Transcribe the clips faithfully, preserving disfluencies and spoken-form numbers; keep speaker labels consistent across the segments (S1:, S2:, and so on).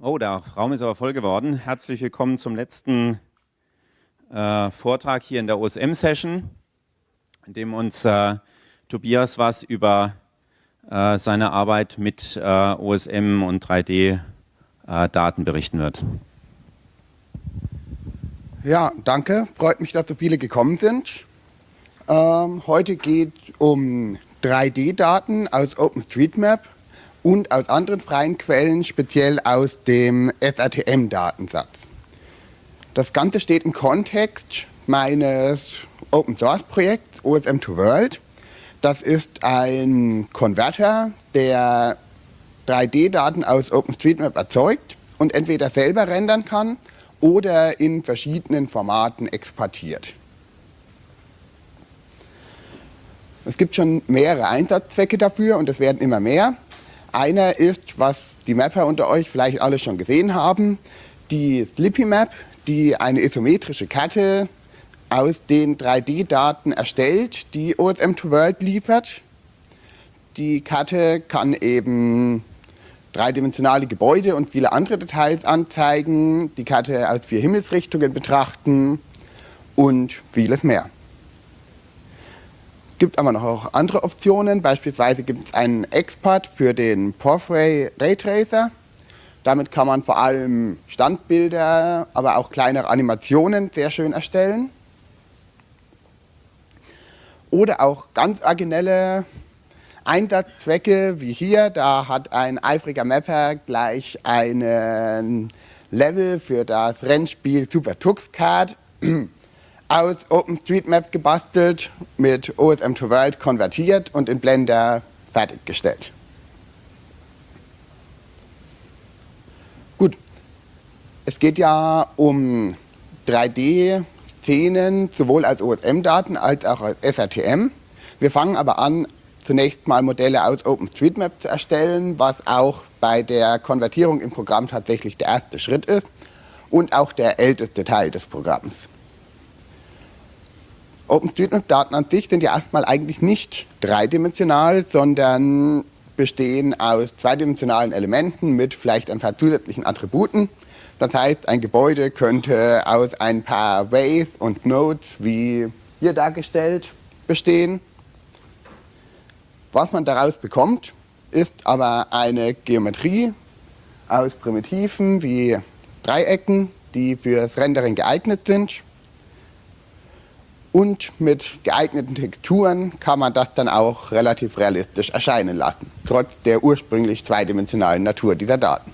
S1: Oh, der Raum ist aber voll geworden. Herzlich willkommen zum letzten äh, Vortrag hier in der O S M-Session, in dem uns äh, Tobias was über äh, seine Arbeit mit äh, O S M und drei D-Daten äh, berichten wird.
S2: Ja, danke. Freut mich, dass so viele gekommen sind. Ähm, heute geht es um drei D-Daten aus OpenStreetMap und aus anderen freien Quellen, speziell aus dem S R T M-Datensatz. Das Ganze steht im Kontext meines Open-Source-Projekts O S M to World. Das ist ein Konverter, der drei D-Daten aus OpenStreetMap erzeugt und entweder selber rendern kann oder in verschiedenen Formaten exportiert. Es gibt schon mehrere Einsatzzwecke dafür und es werden immer mehr. Einer ist, was die Mapper unter euch vielleicht alle schon gesehen haben, die SlippyMap, die eine isometrische Karte aus den drei D-Daten erstellt, die O S M to World liefert. Die Karte kann eben dreidimensionale Gebäude und viele andere Details anzeigen, die Karte aus vier Himmelsrichtungen betrachten und vieles mehr. Es gibt aber noch auch andere Optionen, beispielsweise gibt es einen Export für den Porphyry Raytracer. Damit kann man vor allem Standbilder, aber auch kleinere Animationen sehr schön erstellen. Oder auch ganz originelle Einsatzzwecke wie hier, da hat ein eifriger Mapper gleich ein Level für das Rennspiel Super Tux Kart aus OpenStreetMap gebastelt, mit O S M to World konvertiert und in Blender fertiggestellt. Gut, es geht ja um drei D-Szenen, sowohl als O S M-Daten als auch als S R T M. Wir fangen aber an, zunächst mal Modelle aus OpenStreetMap zu erstellen, was auch bei der Konvertierung im Programm tatsächlich der erste Schritt ist und auch der älteste Teil des Programms. OpenStreetMap-Daten an sich sind ja erstmal eigentlich nicht dreidimensional, sondern bestehen aus zweidimensionalen Elementen mit vielleicht ein paar zusätzlichen Attributen. Das heißt, ein Gebäude könnte aus ein paar Ways und Nodes, wie hier dargestellt, bestehen. Was man daraus bekommt, ist aber eine Geometrie aus Primitiven wie Dreiecken, die fürs Rendering geeignet sind. Und mit geeigneten Texturen kann man das dann auch relativ realistisch erscheinen lassen, trotz der ursprünglich zweidimensionalen Natur dieser Daten.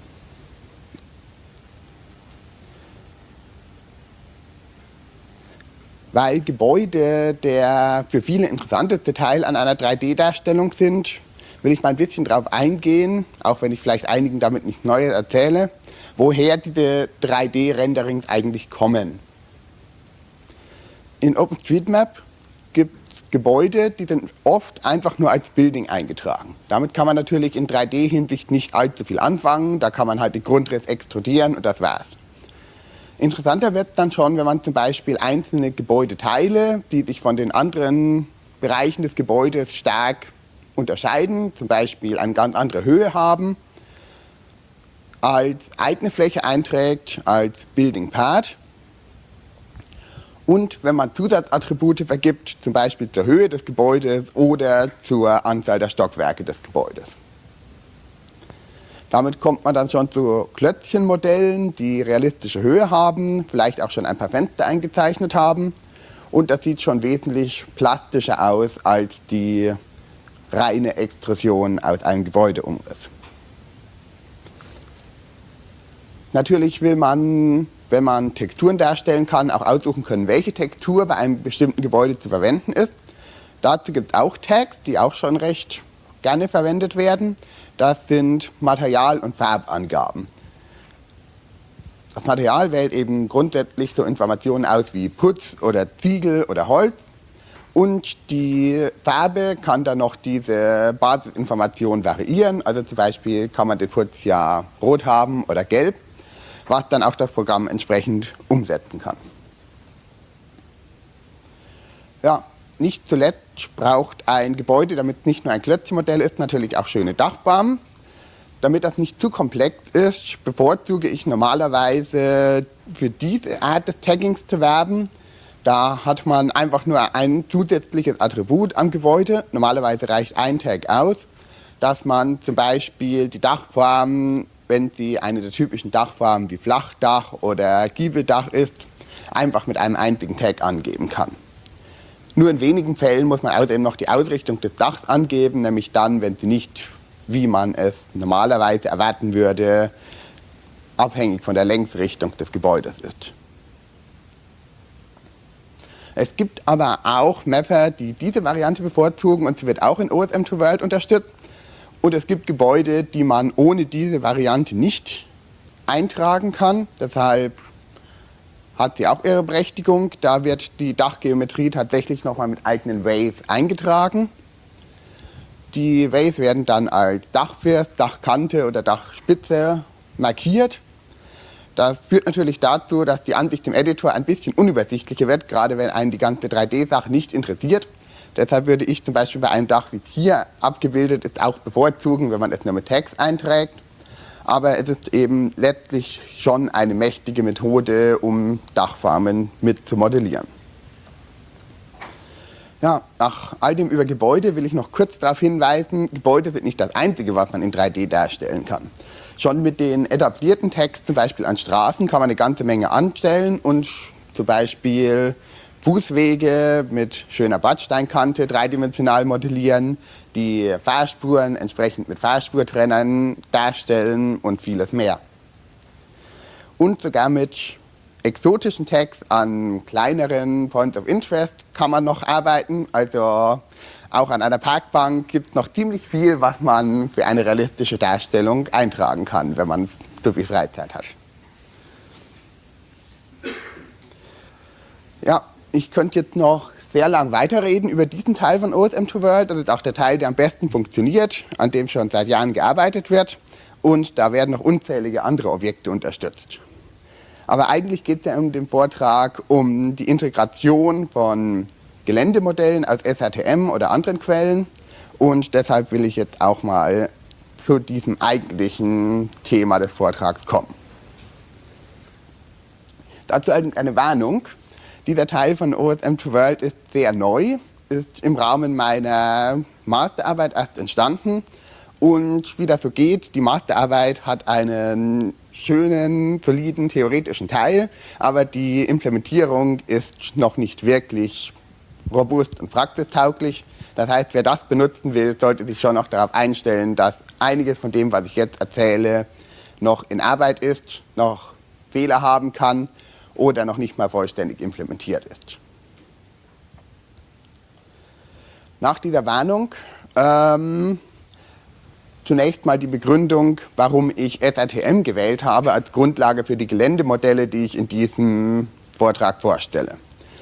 S2: Weil Gebäude der für viele interessanteste Teil an einer drei D-Darstellung sind, will ich mal ein bisschen darauf eingehen, auch wenn ich vielleicht einigen damit nichts Neues erzähle, woher diese drei D-Renderings eigentlich kommen. In OpenStreetMap gibt es Gebäude, die sind oft einfach nur als Building eingetragen. Damit kann man natürlich in drei D-Hinsicht nicht allzu viel anfangen, da kann man halt den Grundriss extrudieren und das war's. Interessanter wird es dann schon, wenn man zum Beispiel einzelne Gebäudeteile, die sich von den anderen Bereichen des Gebäudes stark unterscheiden, zum Beispiel eine ganz andere Höhe haben, als eigene Fläche einträgt, als Building Part. Und wenn man Zusatzattribute vergibt, zum Beispiel zur Höhe des Gebäudes oder zur Anzahl der Stockwerke des Gebäudes. Damit kommt man dann schon zu Klötzchenmodellen, die realistische Höhe haben, vielleicht auch schon ein paar Fenster eingezeichnet haben. Und das sieht schon wesentlich plastischer aus als die reine Extrusion aus einem Gebäudeumriss. Natürlich will man, wenn man Texturen darstellen kann, auch aussuchen können, welche Textur bei einem bestimmten Gebäude zu verwenden ist. Dazu gibt es auch Tags, die auch schon recht gerne verwendet werden. Das sind Material- und Farbangaben. Das Material wählt eben grundsätzlich so Informationen aus wie Putz oder Ziegel oder Holz. Und die Farbe kann dann noch diese Basisinformation variieren. Also zum Beispiel kann man den Putz ja rot haben oder gelb, was dann auch das Programm entsprechend umsetzen kann. Ja, nicht zuletzt braucht ein Gebäude, damit es nicht nur ein Klötzchenmodell ist, natürlich auch schöne Dachrahmen. damit das nicht zu komplex ist, bevorzuge ich normalerweise für diese Art des Taggings zu werben. Da hat man einfach nur ein zusätzliches Attribut am Gebäude. Normalerweise reicht ein Tag aus, dass man zum Beispiel die Dachform, wenn sie eine der typischen Dachformen wie Flachdach oder Giebeldach ist, einfach mit einem einzigen Tag angeben kann. Nur in wenigen Fällen muss man außerdem noch die Ausrichtung des Dachs angeben, nämlich dann, wenn sie nicht, wie man es normalerweise erwarten würde, abhängig von der Längsrichtung des Gebäudes ist. Es gibt aber auch Mapper, die diese Variante bevorzugen und sie wird auch in O S M zwei World unterstützt. Und es gibt Gebäude, die man ohne diese Variante nicht eintragen kann. Deshalb hat sie auch ihre Berechtigung. Da wird die Dachgeometrie tatsächlich nochmal mit eigenen Ways eingetragen. Die Ways werden dann als Dachfirst, Dachkante oder Dachspitze markiert. Das führt natürlich dazu, dass die Ansicht im Editor ein bisschen unübersichtlicher wird, gerade wenn einen die ganze drei D-Sache nicht interessiert. Deshalb würde ich zum Beispiel bei einem Dach, wie es hier abgebildet ist, auch bevorzugen, wenn man es nur mit Tags einträgt. Aber es ist eben letztlich schon eine mächtige Methode, um Dachformen mit zu modellieren. Ja, nach all dem über Gebäude will ich noch kurz darauf hinweisen, Gebäude sind nicht das Einzige, was man in drei D darstellen kann. Schon mit den etablierten Tags, zum Beispiel an Straßen, kann man eine ganze Menge anstellen und zum Beispiel Fußwege mit schöner Bordsteinkante dreidimensional modellieren, die Fahrspuren entsprechend mit Fahrspurtrennern darstellen und vieles mehr. Und sogar mit exotischen Tags an kleineren Points of Interest kann man noch arbeiten. Also auch an einer Parkbank gibt es noch ziemlich viel, was man für eine realistische Darstellung eintragen kann, wenn man so viel Freizeit hat. Ja, ich könnte jetzt noch sehr lang weiterreden über diesen Teil von O S M zwei World. Das ist auch der Teil, der am besten funktioniert, an dem schon seit Jahren gearbeitet wird. Und da werden noch unzählige andere Objekte unterstützt. Aber eigentlich geht es ja in dem Vortrag um die Integration von Geländemodellen aus S R T M oder anderen Quellen. Und deshalb will ich jetzt auch mal zu diesem eigentlichen Thema des Vortrags kommen. Dazu eine Warnung. Dieser Teil von O S M zwei World ist sehr neu, ist im Rahmen meiner Masterarbeit erst entstanden. Und wie das so geht, die Masterarbeit hat einen schönen, soliden theoretischen Teil, aber die Implementierung ist noch nicht wirklich robust und praxistauglich. Das heißt, wer das benutzen will, sollte sich schon noch darauf einstellen, dass einiges von dem, was ich jetzt erzähle, noch in Arbeit ist, noch Fehler haben kann oder noch nicht mal vollständig implementiert ist. Nach dieser Warnung ähm, zunächst mal die Begründung, warum ich S R T M gewählt habe als Grundlage für die Geländemodelle, die ich in diesem Vortrag vorstelle.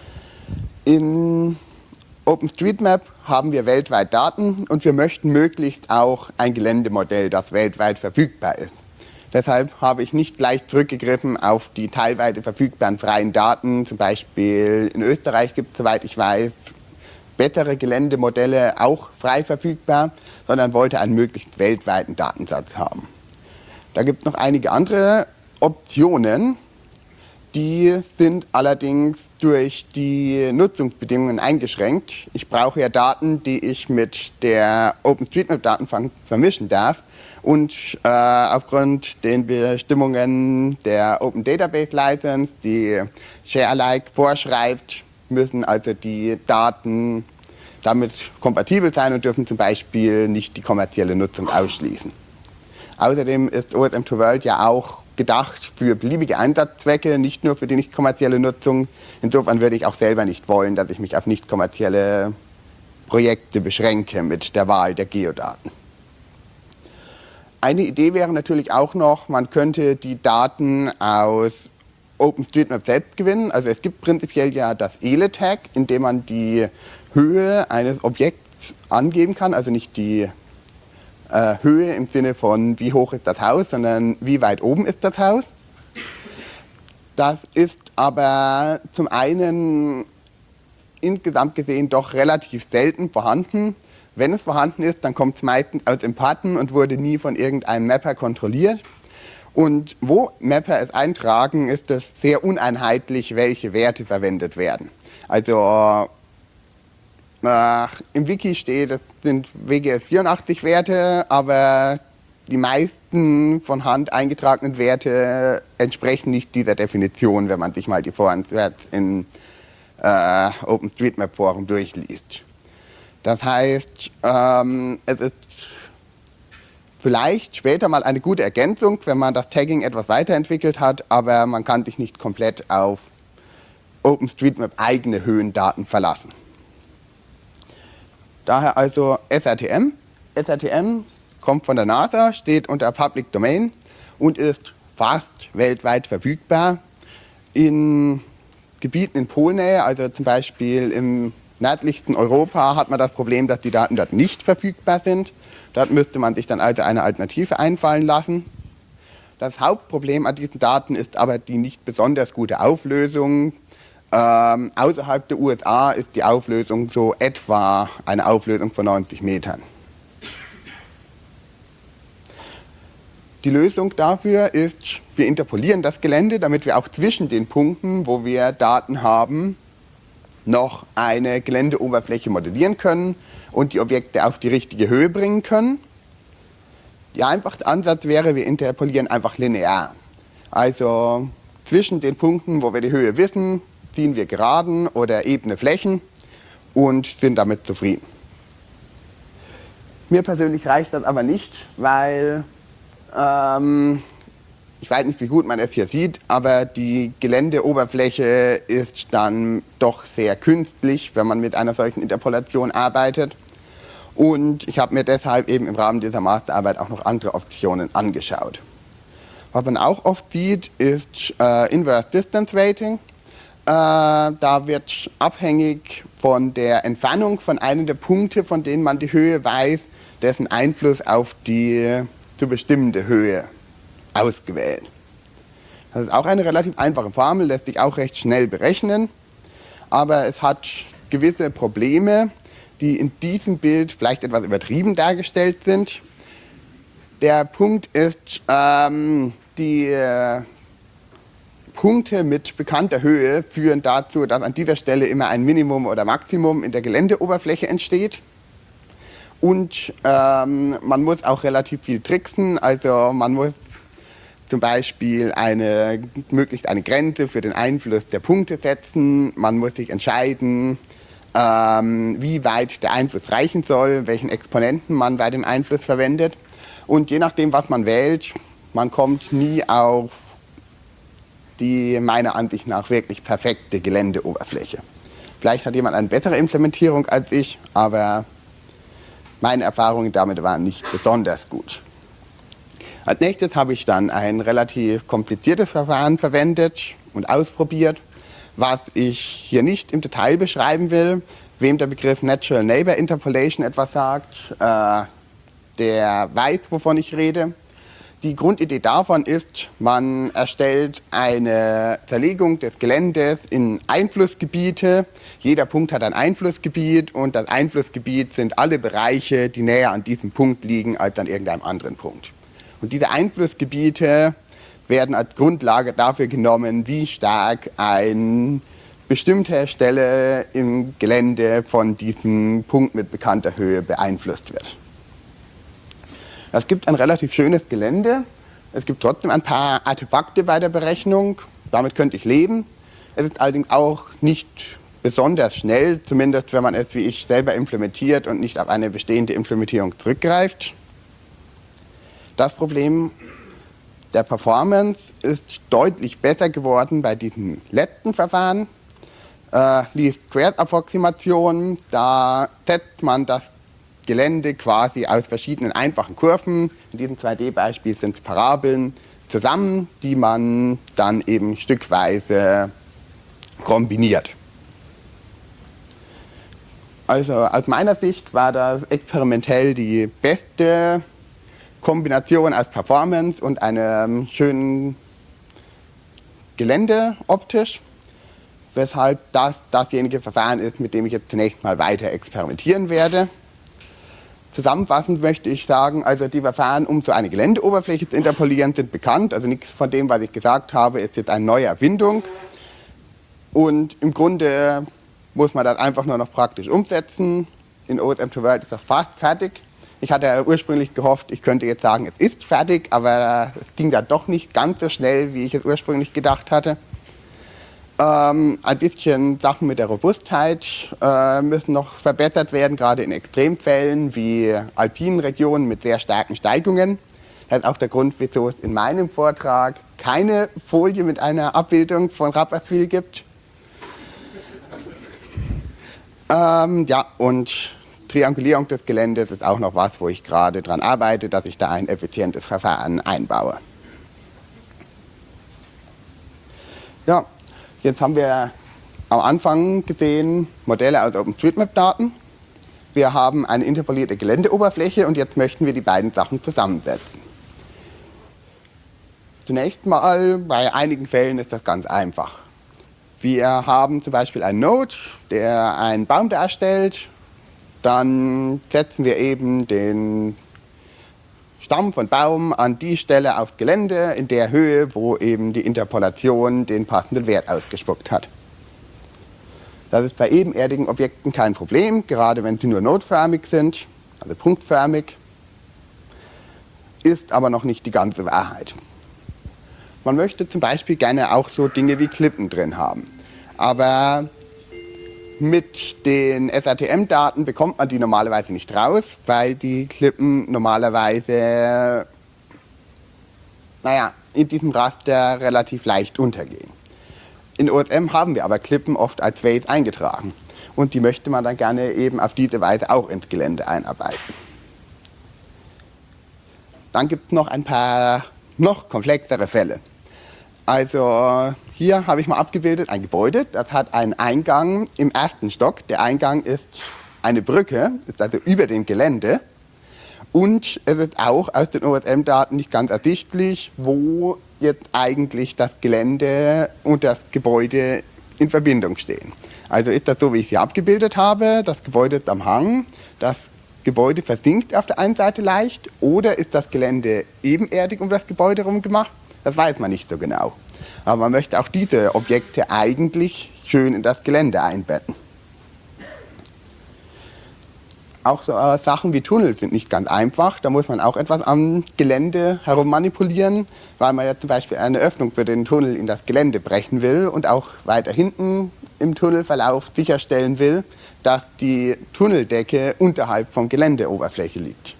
S2: In OpenStreetMap haben wir weltweit Daten und wir möchten möglichst auch ein Geländemodell, das weltweit verfügbar ist. Deshalb habe ich nicht gleich zurückgegriffen auf die teilweise verfügbaren freien Daten. Zum Beispiel in Österreich gibt es, soweit ich weiß, bessere Geländemodelle auch frei verfügbar, sondern wollte einen möglichst weltweiten Datensatz haben. Da gibt es noch einige andere Optionen, die sind allerdings durch die Nutzungsbedingungen eingeschränkt. Ich brauche ja Daten, die ich mit der OpenStreetMap-Datenbank vermischen darf. Und äh, aufgrund den Bestimmungen der Open Database License, die Share-alike vorschreibt, müssen also die Daten damit kompatibel sein und dürfen zum Beispiel nicht die kommerzielle Nutzung ausschließen. Außerdem ist O S M zwei World ja auch gedacht für beliebige Einsatzzwecke, nicht nur für die nicht kommerzielle Nutzung. Insofern würde ich auch selber nicht wollen, dass ich mich auf nicht kommerzielle Projekte beschränke mit der Wahl der Geodaten. Eine Idee wäre natürlich auch noch, man könnte die Daten aus OpenStreetMap selbst gewinnen. Also es gibt prinzipiell ja das E L E-Tag, in dem man die Höhe eines Objekts angeben kann, also nicht die äh, Höhe im Sinne von wie hoch ist das Haus, sondern wie weit oben ist das Haus. Das ist aber zum einen insgesamt gesehen doch relativ selten vorhanden, wenn es vorhanden ist, dann kommt es meistens aus dem Patten und wurde nie von irgendeinem Mapper kontrolliert. Und wo Mapper es eintragen, ist es sehr uneinheitlich, welche Werte verwendet werden. Also äh, im Wiki steht, es sind W G S vierundachtzig Werte, aber die meisten von Hand eingetragenen Werte entsprechen nicht dieser Definition, wenn man sich mal die Vor- und Werte in äh, OpenStreetMap-Foren durchliest. Das heißt, ähm, es ist vielleicht später mal eine gute Ergänzung, wenn man das Tagging etwas weiterentwickelt hat, aber man kann sich nicht komplett auf OpenStreetMap eigene Höhendaten verlassen. Daher also S R T M. S R T M kommt von der NASA, steht unter Public Domain und ist fast weltweit verfügbar. In Gebieten in Polnähe, also zum Beispiel im nördlichsten Europa, hat man das Problem, dass die Daten dort nicht verfügbar sind. Dort müsste man sich dann also eine Alternative einfallen lassen. Das Hauptproblem an diesen Daten ist aber die nicht besonders gute Auflösung. Ähm, außerhalb der U S A ist die Auflösung so etwa eine Auflösung von neunzig Metern. Die Lösung dafür ist, wir interpolieren das Gelände, damit wir auch zwischen den Punkten, wo wir Daten haben, noch eine Geländeoberfläche modellieren können und die Objekte auf die richtige Höhe bringen können. Der einfachste Ansatz wäre, wir interpolieren einfach linear. Also zwischen den Punkten, wo wir die Höhe wissen, ziehen wir Geraden oder ebene Flächen und sind damit zufrieden. Mir persönlich reicht das aber nicht, weil ähm, ich weiß nicht, wie gut man es hier sieht, aber die Geländeoberfläche ist dann doch sehr künstlich, wenn man mit einer solchen Interpolation arbeitet. Und ich habe mir deshalb eben im Rahmen dieser Masterarbeit auch noch andere Optionen angeschaut. Was man auch oft sieht, ist äh, Inverse Distance Rating. Äh, da wird abhängig von der Entfernung von einem der Punkte, von denen man die Höhe weiß, dessen Einfluss auf die zu bestimmende Höhe ausgewählt. Das ist auch eine relativ einfache Formel, lässt sich auch recht schnell berechnen, aber es hat gewisse Probleme, die in diesem Bild vielleicht etwas übertrieben dargestellt sind. Der Punkt ist, ähm, die äh, Punkte mit bekannter Höhe führen dazu, dass an dieser Stelle immer ein Minimum oder Maximum in der Geländeoberfläche entsteht. Und ähm, man muss auch relativ viel tricksen, also man muss zum Beispiel eine, möglichst eine Grenze für den Einfluss der Punkte setzen. Man muss sich entscheiden, ähm, wie weit der Einfluss reichen soll, welchen Exponenten man bei dem Einfluss verwendet. Und je nachdem, was man wählt, man kommt nie auf die meiner Ansicht nach wirklich perfekte Geländeoberfläche. Vielleicht hat jemand eine bessere Implementierung als ich, aber meine Erfahrungen damit waren nicht besonders gut. Als nächstes habe ich dann ein relativ kompliziertes Verfahren verwendet und ausprobiert, was ich hier nicht im Detail beschreiben will. Wem der Begriff Natural Neighbor Interpolation etwas sagt, äh, der weiß, wovon ich rede. Die Grundidee davon ist, man erstellt eine Zerlegung des Geländes in Einflussgebiete. Jeder Punkt hat ein Einflussgebiet und das Einflussgebiet sind alle Bereiche, die näher an diesem Punkt liegen als an irgendeinem anderen Punkt. Und diese Einflussgebiete werden als Grundlage dafür genommen, wie stark eine bestimmte Stelle im Gelände von diesem Punkt mit bekannter Höhe beeinflusst wird. Es gibt ein relativ schönes Gelände. Es gibt trotzdem ein paar Artefakte bei der Berechnung. Damit könnte ich leben. Es ist allerdings auch nicht besonders schnell, zumindest wenn man es wie ich selber implementiert und nicht auf eine bestehende Implementierung zurückgreift. Das Problem der Performance ist deutlich besser geworden bei diesem letzten Verfahren. Äh, Least Squared Approximation, da setzt man das Gelände quasi aus verschiedenen einfachen Kurven, in diesem zwei D Beispiel sind es Parabeln, zusammen, die man dann eben stückweise kombiniert. Also aus meiner Sicht war das experimentell die beste Kombination aus Performance und einem schönen Gelände optisch, weshalb das dasjenige Verfahren ist, mit dem ich jetzt zunächst mal weiter experimentieren werde. Zusammenfassend möchte ich sagen, also die Verfahren, um so eine Geländeoberfläche zu interpolieren, sind bekannt. Also nichts von dem, was ich gesagt habe, ist jetzt eine neue Erfindung. Und im Grunde muss man das einfach nur noch praktisch umsetzen. In O S M to World ist das fast fertig. Ich hatte ursprünglich gehofft, ich könnte jetzt sagen, es ist fertig, aber es ging dann doch nicht ganz so schnell, wie ich es ursprünglich gedacht hatte. Ähm, ein bisschen Sachen mit der Robustheit äh, müssen noch verbessert werden, gerade in Extremfällen wie alpinen Regionen mit sehr starken Steigungen. Das ist auch der Grund, wieso es in meinem Vortrag keine Folie mit einer Abbildung von Rapperswil gibt. Ähm, ja, und Triangulierung des Geländes ist auch noch was, wo ich gerade daran arbeite, dass ich da ein effizientes Verfahren einbaue. Ja, jetzt haben wir am Anfang gesehen Modelle aus OpenStreetMap-Daten. Wir haben eine interpolierte Geländeoberfläche und jetzt möchten wir die beiden Sachen zusammensetzen. Zunächst mal, bei einigen Fällen ist das ganz einfach. Wir haben zum Beispiel einen Node, der einen Baum darstellt. Dann setzen wir eben den Stamm von Baum an die Stelle aufs Gelände in der Höhe, wo eben die Interpolation den passenden Wert ausgespuckt hat. Das ist bei ebenerdigen Objekten kein Problem, gerade wenn sie nur nodförmig sind, also punktförmig, ist aber noch nicht die ganze Wahrheit. Man möchte zum Beispiel gerne auch so Dinge wie Klippen drin haben, aber mit den S A T M-Daten bekommt man die normalerweise nicht raus, weil die Klippen normalerweise, naja, in diesem Raster relativ leicht untergehen. In O S M haben wir aber Klippen oft als Ways eingetragen und die möchte man dann gerne eben auf diese Weise auch ins Gelände einarbeiten. Dann gibt es noch ein paar noch komplexere Fälle. Also hier habe ich mal abgebildet ein Gebäude, das hat einen Eingang im ersten Stock. Der Eingang ist eine Brücke, ist also über dem Gelände. Und es ist auch aus den O S M-Daten nicht ganz ersichtlich, wo jetzt eigentlich das Gelände und das Gebäude in Verbindung stehen. Also ist das so, wie ich sie abgebildet habe, das Gebäude ist am Hang, das Gebäude versinkt auf der einen Seite leicht, oder ist das Gelände ebenerdig um das Gebäude herum gemacht? Das weiß man nicht so genau. Aber man möchte auch diese Objekte eigentlich schön in das Gelände einbetten. Auch so äh, Sachen wie Tunnel sind nicht ganz einfach. Da muss man auch etwas am Gelände herum manipulieren, weil man ja zum Beispiel eine Öffnung für den Tunnel in das Gelände brechen will und auch weiter hinten im Tunnelverlauf sicherstellen will, dass die Tunneldecke unterhalb vom Geländeoberfläche liegt.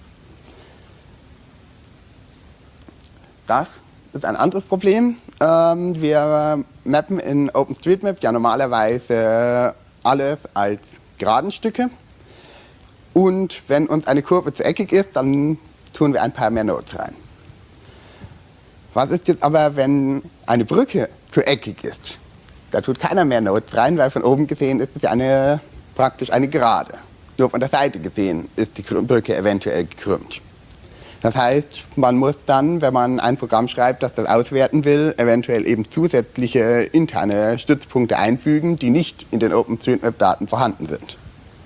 S2: Das ist ein anderes Problem. Ähm, wir mappen in OpenStreetMap ja normalerweise alles als geraden Stücke. Und wenn uns eine Kurve zu eckig ist, dann tun wir ein paar mehr Nodes rein. Was ist jetzt aber, wenn eine Brücke zu eckig ist? Da tut keiner mehr Nodes rein, weil von oben gesehen ist es ja eine, praktisch eine Gerade. Nur von der Seite gesehen ist die Brücke eventuell gekrümmt. Das heißt, man muss dann, wenn man ein Programm schreibt, das das auswerten will, eventuell eben zusätzliche interne Stützpunkte einfügen, die nicht in den OpenStreetMap-Daten vorhanden sind.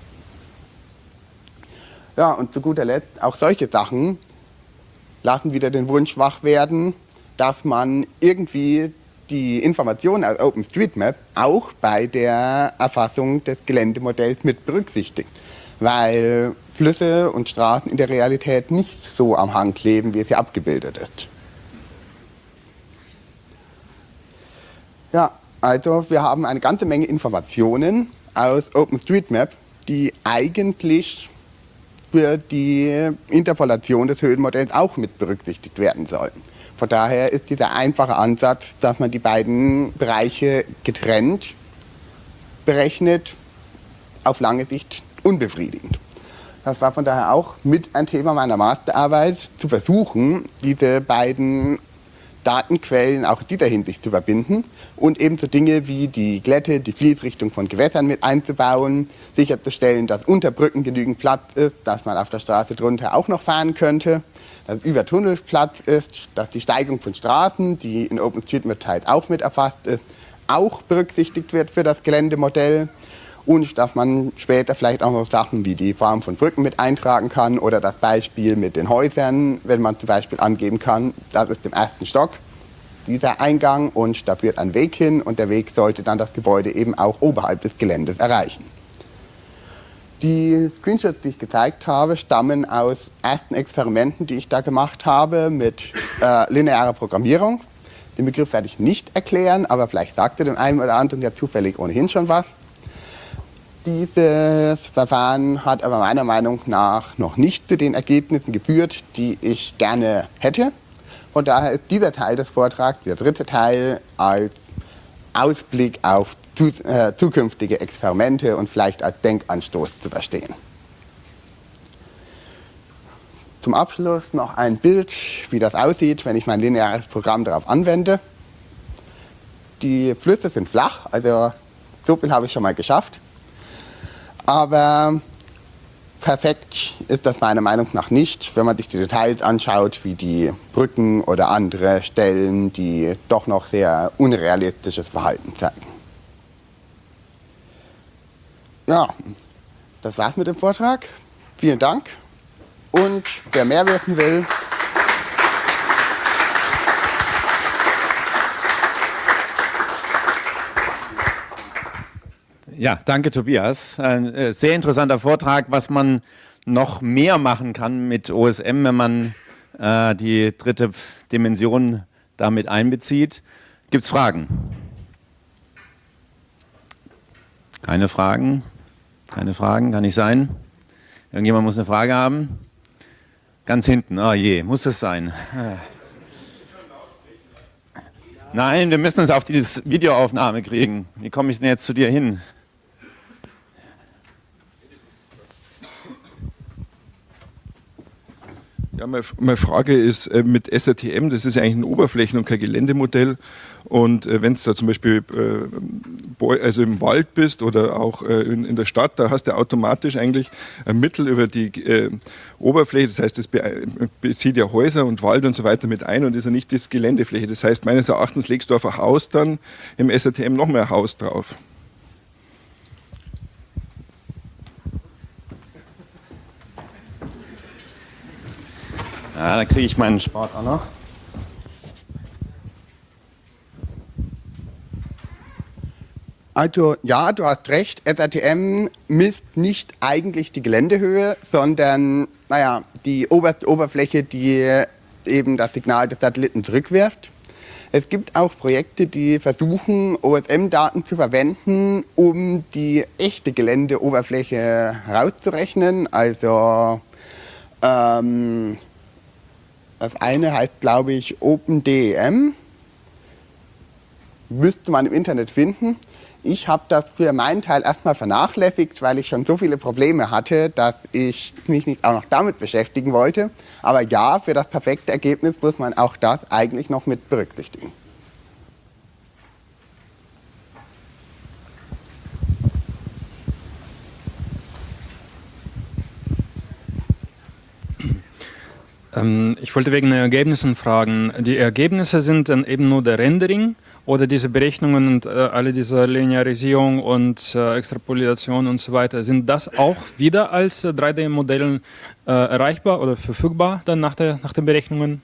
S2: Ja, und zu guter Letzt, auch solche Sachen lassen wieder den Wunsch wach werden, dass man irgendwie die Informationen aus OpenStreetMap auch bei der Erfassung des Geländemodells mit berücksichtigt. Weil Flüsse und Straßen in der Realität nicht so am Hang kleben, wie es hier abgebildet ist. Ja, also wir haben eine ganze Menge Informationen aus OpenStreetMap, die eigentlich für die Interpolation des Höhenmodells auch mit berücksichtigt werden sollten. Von daher ist dieser einfache Ansatz, dass man die beiden Bereiche getrennt berechnet, auf lange Sicht unbefriedigend. Das war von daher auch mit ein Thema meiner Masterarbeit, zu versuchen, diese beiden Datenquellen auch in dieser Hinsicht zu verbinden und eben so Dinge wie die Glätte, die Fließrichtung von Gewässern mit einzubauen, sicherzustellen, dass unter Brücken genügend Platz ist, dass man auf der Straße drunter auch noch fahren könnte, dass über Tunnel Platz ist, dass die Steigung von Straßen, die in OpenStreetMap teils auch mit erfasst ist, auch berücksichtigt wird für das Geländemodell. und dass man später vielleicht auch noch Sachen wie die Form von Brücken mit eintragen kann oder das Beispiel mit den Häusern, wenn man zum Beispiel angeben kann, das ist im ersten Stock dieser Eingang und da führt ein Weg hin und der Weg sollte dann das Gebäude eben auch oberhalb des Geländes erreichen. Die Screenshots, die ich gezeigt habe, stammen aus ersten Experimenten, die ich da gemacht habe mit äh, linearer Programmierung. Den Begriff werde ich nicht erklären, aber vielleicht sagt er dem einen oder anderen ja zufällig ohnehin schon was. Dieses Verfahren hat aber meiner Meinung nach noch nicht zu den Ergebnissen geführt, die ich gerne hätte. Von daher ist dieser Teil des Vortrags, der dritte Teil, als Ausblick auf zu, äh, zukünftige Experimente und vielleicht als Denkanstoß zu verstehen. Zum Abschluss noch ein Bild, wie das aussieht, wenn ich mein lineares Programm darauf anwende. Die Flüsse sind flach, also so viel habe ich schon mal geschafft. Aber perfekt ist das meiner Meinung nach nicht, wenn man sich die Details anschaut, wie die Brücken oder andere Stellen, die doch noch sehr unrealistisches Verhalten zeigen. Ja, das war's mit dem Vortrag. Vielen Dank. Und wer mehr wissen will,
S1: Ja, danke Tobias. Ein äh, sehr interessanter Vortrag, was man noch mehr machen kann mit O S M, wenn man äh, die dritte Dimension damit einbezieht. Gibt es Fragen? Keine Fragen? Keine Fragen? Kann nicht sein? Irgendjemand muss eine Frage haben? Ganz hinten, oh je, muss es sein. Nein, wir müssen es auf diese Videoaufnahme kriegen. Wie komme ich denn jetzt zu dir hin?
S3: Ja, meine Frage ist äh, mit S R T M, das ist ja eigentlich ein Oberflächen- und kein Geländemodell. Und äh, wenn du da zum Beispiel äh, also im Wald bist oder auch äh, in, in der Stadt, da hast du automatisch eigentlich ein Mittel über die äh, Oberfläche. Das heißt, das be bezieht ja Häuser und Wald und so weiter mit ein und ist ja nicht das Geländefläche. Das heißt, meines Erachtens legst du auf ein Haus dann im S R T M noch mehr Haus drauf.
S1: Ja, dann kriege ich meinen Sport auch noch.
S2: Also ja, du hast recht, S R T M misst nicht eigentlich die Geländehöhe, sondern naja, die oberste Oberfläche, die eben das Signal des Satelliten zurückwirft. Es gibt auch Projekte, die versuchen, O S M-Daten zu verwenden, um die echte Geländeoberfläche herauszurechnen. Also ähm, das eine heißt, glaube ich, OpenDEM. Müsste man im Internet finden. Ich habe das für meinen Teil erstmal vernachlässigt, weil ich schon so viele Probleme hatte, dass ich mich nicht auch noch damit beschäftigen wollte. Aber ja, für das perfekte Ergebnis muss man auch das eigentlich noch mit berücksichtigen.
S4: Ich wollte wegen den Ergebnissen fragen. Die Ergebnisse sind dann eben nur der Rendering oder diese Berechnungen und äh, alle diese Linearisierung und äh, Extrapolation und so weiter, sind das auch wieder als äh, drei D-Modellen äh, erreichbar oder verfügbar dann nach, der, nach den Berechnungen?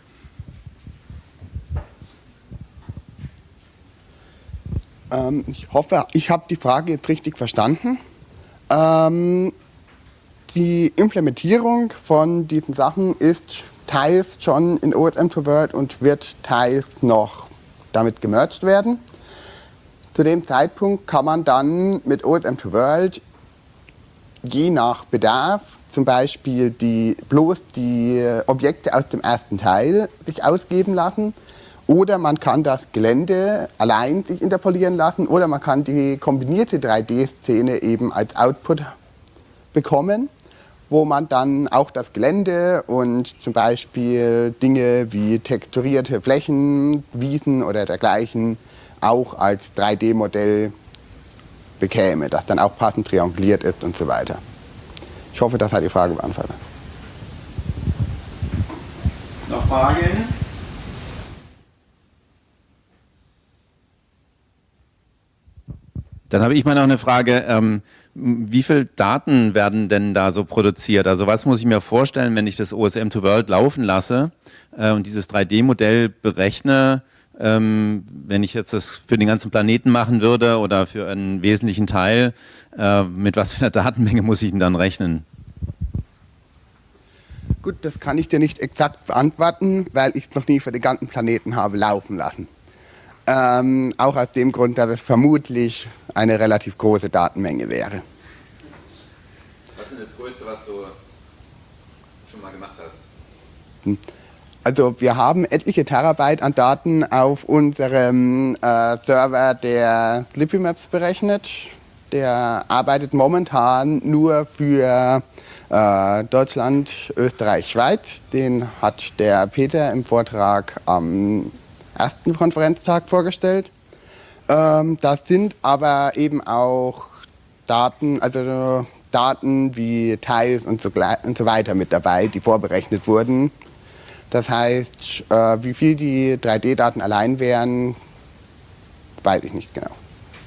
S2: Ähm, ich hoffe, ich habe die Frage jetzt richtig verstanden. Ähm, Die Implementierung von diesen Sachen ist teils schon in O S M to World und wird teils noch damit gemerged werden. Zu dem Zeitpunkt kann man dann mit O S M to World je nach Bedarf zum Beispiel die, bloß die Objekte aus dem ersten Teil sich ausgeben lassen oder man kann das Gelände allein sich interpolieren lassen oder man kann die kombinierte drei D-Szene eben als Output bekommen, wo man dann auch das Gelände und zum Beispiel Dinge wie texturierte Flächen, Wiesen oder dergleichen auch als drei D-Modell bekäme, das dann auch passend trianguliert ist und so weiter. Ich hoffe, das hat die Frage beantwortet.
S1: Noch Fragen? Dann habe ich mal noch eine Frage. Ähm, wie viel Daten werden denn da so produziert? Also was muss ich mir vorstellen, wenn ich das O S M to World laufen lasse äh, und dieses drei D-Modell berechne, ähm, wenn ich jetzt das für den ganzen Planeten machen würde oder für einen wesentlichen Teil, äh, mit was für einer Datenmenge muss ich denn dann rechnen?
S2: Gut, das kann ich dir nicht exakt beantworten, weil ich es noch nie für den ganzen Planeten habe laufen lassen. Ähm, auch aus dem Grund, dass es vermutlich eine relativ große Datenmenge wäre.
S1: Was ist denn das Größte, was du schon mal gemacht hast?
S2: Also wir haben etliche Terabyte an Daten auf unserem äh, Server der Slippy Maps berechnet. Der arbeitet momentan nur für äh, Deutschland, Österreich, Schweiz. Den hat der Peter im Vortrag am ersten Konferenztag vorgestellt. Ähm, das sind aber eben auch Daten, also Daten wie Tiles und so, und so weiter mit dabei, die vorberechnet wurden. Das heißt, äh, wie viel die drei D-Daten allein wären, weiß ich nicht genau.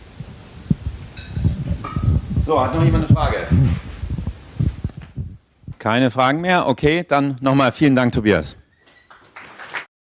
S1: So, hat noch jemand eine Frage? Keine Fragen mehr? Okay, dann nochmal vielen Dank, Tobias.